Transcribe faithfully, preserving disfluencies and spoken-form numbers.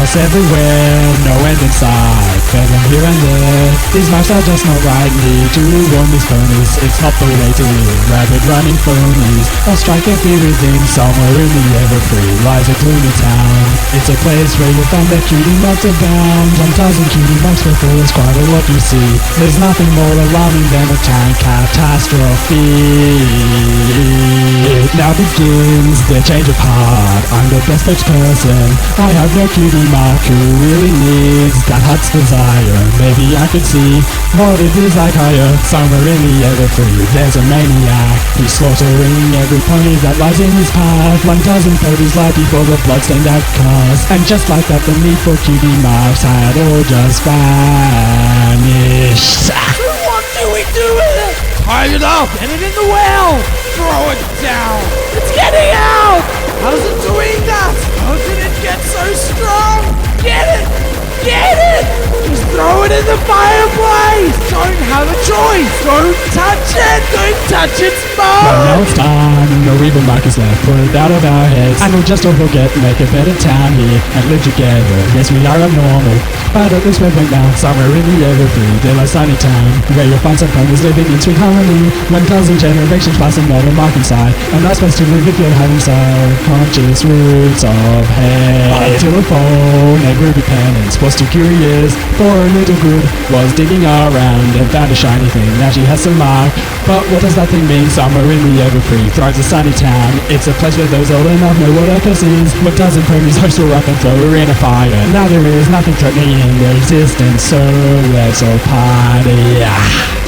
chaos everywhere, no end in sight, bedlam here and there. These maps are just not right, need to warn these ponies. It's not the way to live, rabid running phonies. I'll strike a fear within, somewhere in the Everfree lies a gloomy town. It's a place where you'll find that cutie marks abound. One thousand cutie marks before is quite a lot you see. There's nothing more alarming than a time catastrophe. It now begins the change of heart. I'm the best fetch person. I have no cutie mark who really needs that heart's desire. Maybe I could see what it is like higher. Somewhere in the Everfree there's a maniac who's slaughtering every pony that lies in his path. One thousand ponies lie before the bloodstained outcast, and just like that the need for cutie marks had all just vanished. So what do we do with it? Tie it up! Get it in the well! Throw it down! It's getting out! How's it doing that? How did it get so strong? Get it! Get it! Just throw it in the fireplace! Don't have a choice! Don't touch it! Don't touch its But bone! now it's time, no evil mark is left. Put it out of our heads, and we'll just all forget. Make a better town here and live together. Yes, we are abnormal, but at least we're right now. Somewhere in the Everfree, there lies Sunny Town, where you'll find some ponies living in sweet harmony. One thousand generations passing not a mark inside. A nice place to live if you're having subconscious roots of hate. Until a phone, a groovy penance was too curious for a little good. Was digging around and found a shiny thing. Now she has some mark, but what does that thing mean? Somewhere in the Everfree thrives a Sunny Town. It's a place where those old enough know what Earth is. One thousand ponies hoist her up and throw her in a fire. Now there is nothing threatening their existence, so let's all party.